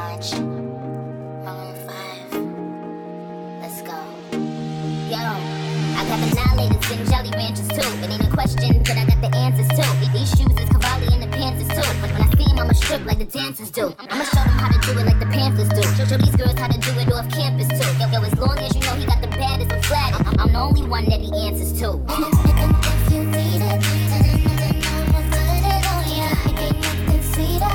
March, Maroon 5. Let's go. Yo, I got the annihilators and Jolly Ranchers too. It ain't a question, but I got the answers too. These shoes is Cavalli and the Panthers too. But when I see them, I'ma strip like the dancers do. I'ma show them how to do it like the Panthers do. Show these girls how to do it off campus too. Yo, as long as you know he got the baddest and flattest, I'm the only one that he answers to. If you need it, I'ma put it on ya. Ain't nothing sweeter.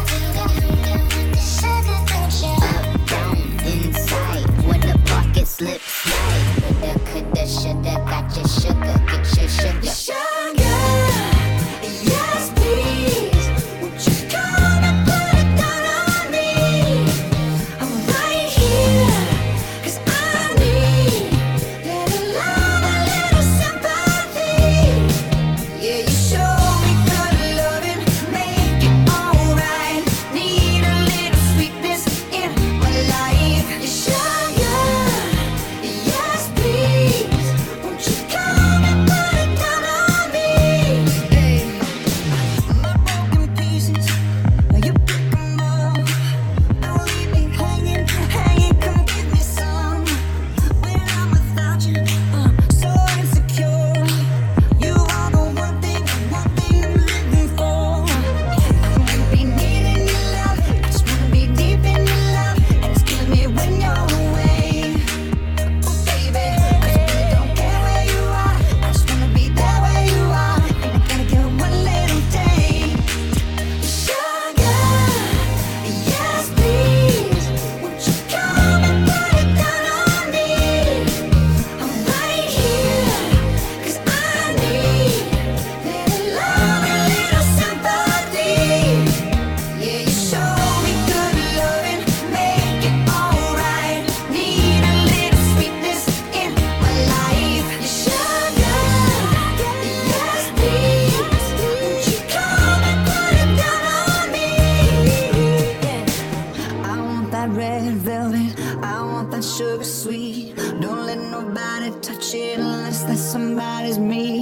Sugar, don't you? Up, down, inside, when the pocket slips. Woulda, coulda, shoulda, got your sugar, get your sugar. Sugar, yes please. Won't you come and put it down on me? I'm right here, 'cause I need little love, a little sympathy. Yeah, you show me good loving, make it alright. Need a little sweetness in my life. You sugar, yes please. Won't you come and put it down on me? Hey, my broken pieces, you pick 'em up. Don't leave me hanging, hanging. Come give me some. When I'm without you, I'm so insecure. You are the one thing I'm living for. I might be needing your love, I just wanna be deep in your love, and it's killing me when you're away. Oh baby, 'cause I really don't care where you are, I just wanna be there where you are, and I gotta get one little day. Sugar, yes please. Won't you come and put it down on me? I'm right here, 'cause I need little love and little sympathy. Yeah, you show me good loving, make it alright. Need a little sweetness in my life. You sugar, yes please. Won't you come and put it down on me? I want that red velvet, I want that sugar sweet. Don't let nobody touch it unless that somebody's me.